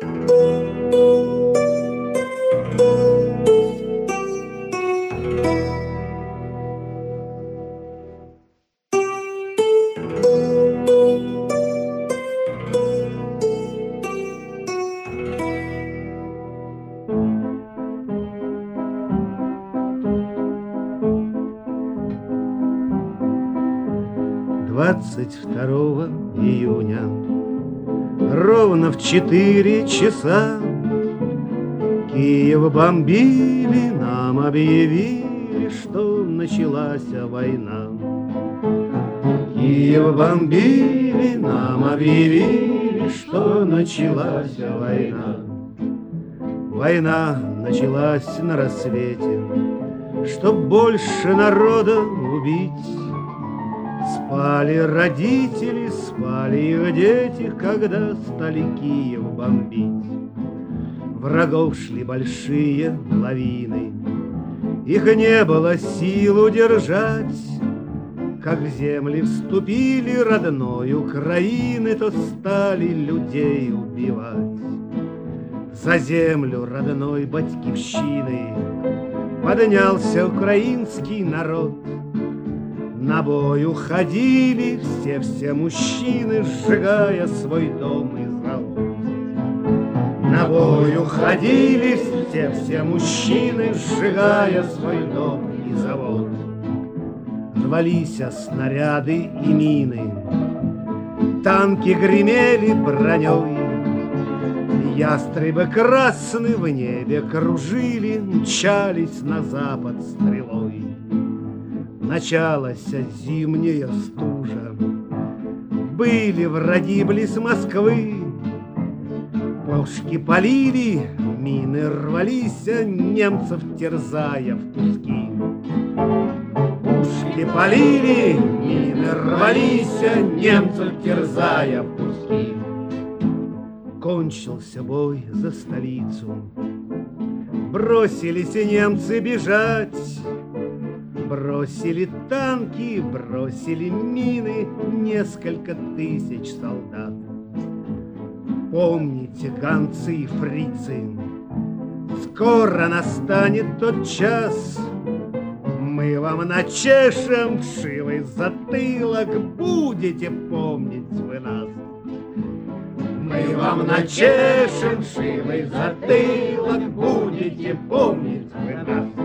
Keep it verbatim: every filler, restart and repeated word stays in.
двадцать второго июня ровно в четыре часа Киев бомбили, нам объявили, что началась война. Киев бомбили, нам объявили, что началась война. Война началась на рассвете, чтоб больше народа убить. Спали родители, спали их дети, когда стали Киев бомбить. Врагов шли большие лавины, их не было сил удержать. Как в земли вступили родной Украины, то стали людей убивать. За землю родной батькивщины поднялся украинский народ. На бой уходили все-все мужчины, сжигая свой дом и завод. На бой уходили все-все мужчины, сжигая свой дом и завод. Рвались снаряды и мины, танки гремели броней. Ястребы красные в небе кружили, мчались на запад стрелой. Началась зимняя стужа, были враги близ Москвы. Пушки полили, мины рвались, немцев терзая в куски. Пушки полили, мины рвались, немцев терзая в куски. Кончился бой за столицу, бросились немцы бежать. Бросили танки, бросили мины, несколько тысяч солдат. Помните, гонцы и фрицы, скоро настанет тот час. Мы вам начешем вшивый затылок, будете помнить вы нас. Мы вам начешем вшивый затылок, будете помнить вы нас.